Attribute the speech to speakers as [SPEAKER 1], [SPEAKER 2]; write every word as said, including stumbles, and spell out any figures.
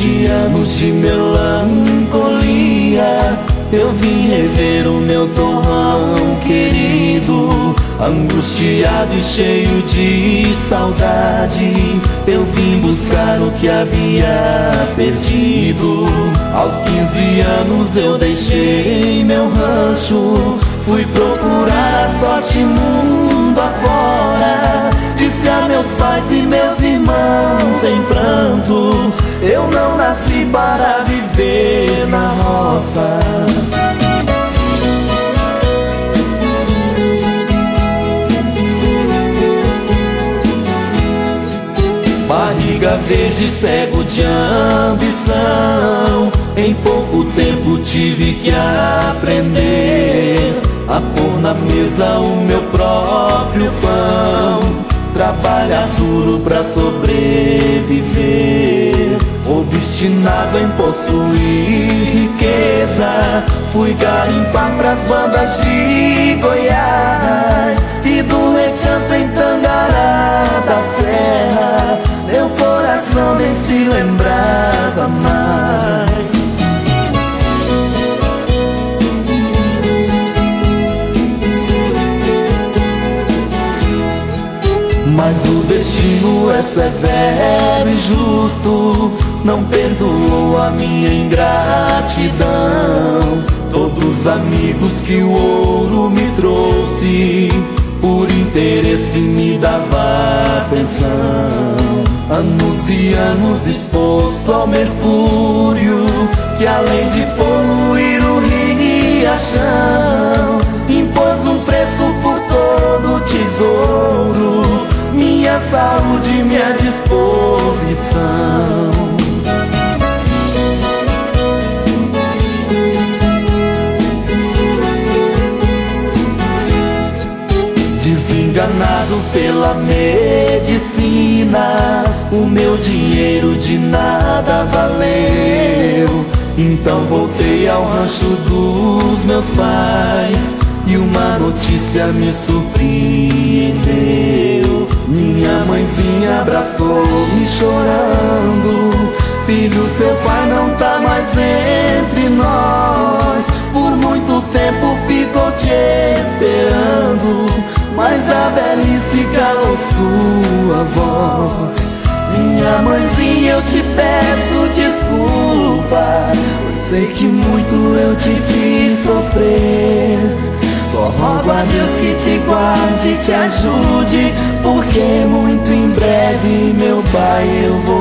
[SPEAKER 1] de anos de melancolia, eu vim rever o meu torrão querido. Angustiado e cheio de saudade, eu vim buscar o que havia perdido. Aos quinze anos eu deixei meu rancho, fui procurar a sorte mundo afora. Disse a meus pais e meus irmãos em pranto: eu não nasci para viver na roça. Barriga verde, cego de ambição, em pouco tempo tive que aprender a pôr na mesa o meu próprio pão, trabalhar duro pra sobreviver. Obstinado em possuir riqueza, fui garimpar pras bandas de Goiás, e do recanto em Tangará da Serra meu coração nem se lembrava mais. Mas o destino é severo e justo, não perdoou a minha ingratidão. Todos os amigos que o ouro me trouxe, por interesse me dava atenção. Anos e anos exposto ao mercúrio, que além de poluir o riachão, impôs um preço por todo o tesouro, minha saúde e minha disposição. Desenganado pela medicina, o meu dinheiro de nada valeu. Então voltei ao rancho dos meus pais, e uma notícia me surpreendeu. Minha mãezinha abraçou-me chorando: filho, seu pai não tá mais entre nós. Por muito tempo ficou te esperando, mas a velhice calou sua voz. Minha mãezinha, eu te peço desculpa, pois sei que muito eu te fiz sofrer. Só rogo a Deus que te guarde e te ajude, porque muito em breve, meu pai, eu vou